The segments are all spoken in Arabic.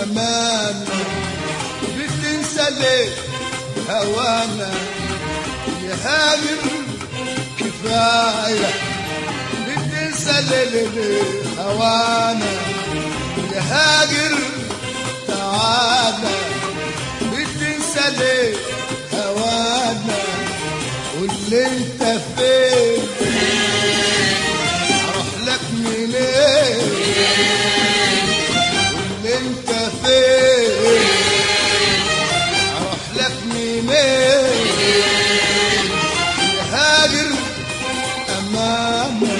أمانة. بتنسى ليه هوانا يا هاجر كفاية. بتنسى ليه هوانا يا هاجر تعالى. بتنسى ليه هوانا واللي انت فين اروح لك منين. واللي انت فين اروح لك منين يا هاجر أمانة.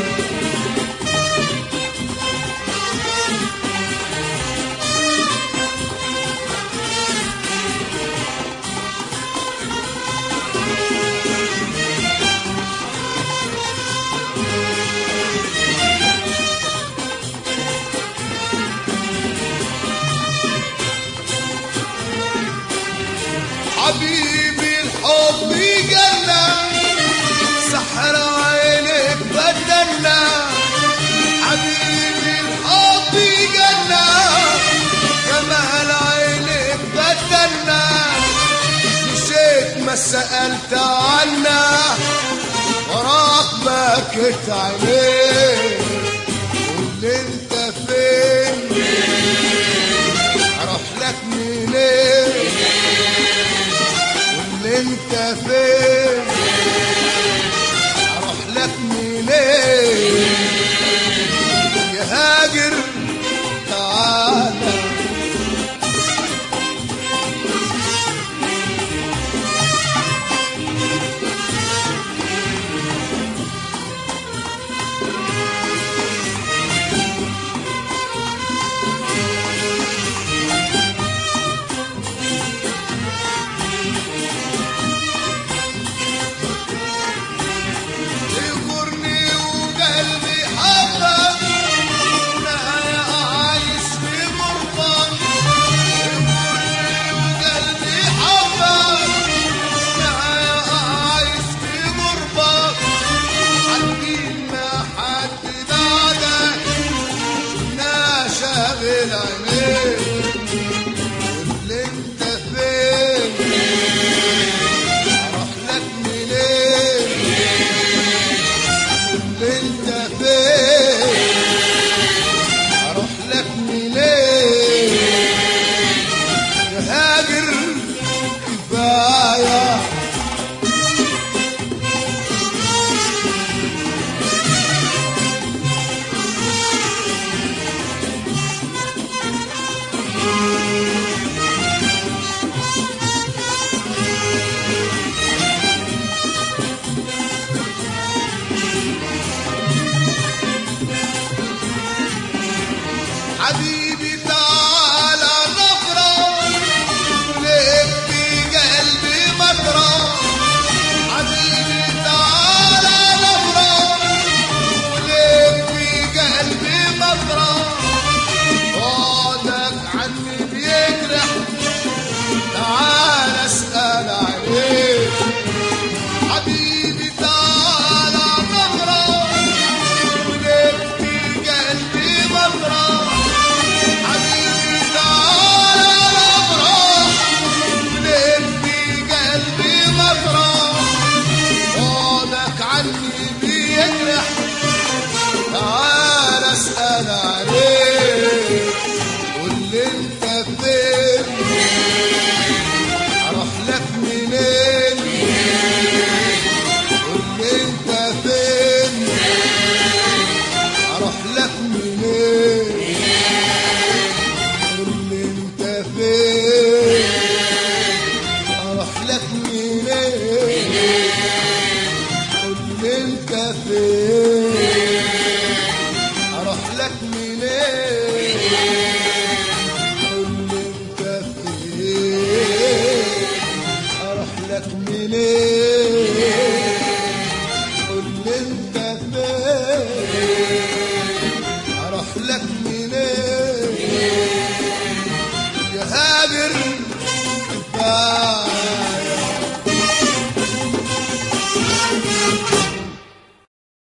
حبيبي الحب جنة سحر عينك بدلنا. حبيبي الحب جنة جمال عينك بدلنا. مشيت ما سألت عنا وراك بكت عينيك. واللي انت فين اروح لك منين. واللي انت فين اروح لك منين يا هاجر تعالى. واللي انت فين اروح لك منين. واللي انت فين اروح لك منين يا هاجر كفاية. حبيبي تعالى نفرح ولك في قلبي مطرح. حبيبي تعالى نفرح ولك في قلبي مطرح. بعدك عني بيجرح تعال اسأل عليك. حبيبي تعالى نفرح ولك في قلبي مطرح. حبيبي تعالى نفرح ولك في قلبي مطرح. بعدك عني بيجرح تعال اسأل عليك. واللي انت فين اروح لك منين. واللي انت فين اروح لك منين. واللي انت فين اروح لك منين. واللي انت فين اروح لك منين. واللي انت فين اروح لك منين. واللي انت فين اروح لك منين يا هاجر كفاية.